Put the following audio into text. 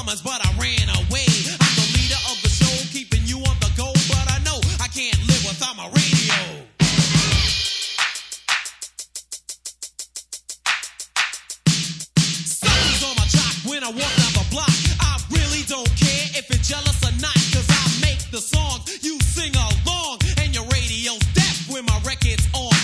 promised, but I ran away. I'm the leader of the show, keeping you on the go, but I know I can't live without my radio. Something's on my jock when I walk down the block. I really don't care if you're jealous or not, cause I make the songs, you sing along, and your radio's deaf when my record's on.